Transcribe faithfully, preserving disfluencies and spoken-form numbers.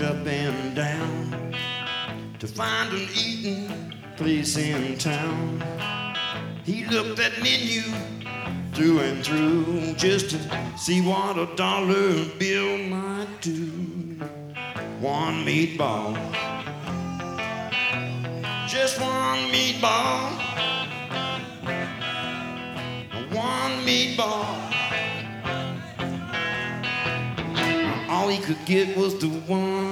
walked up and down to find an eating place in town. He looked at menu through and through just to see what a dollar bill might do. One meatball, just one meatball, one meatball. All he could get was the one.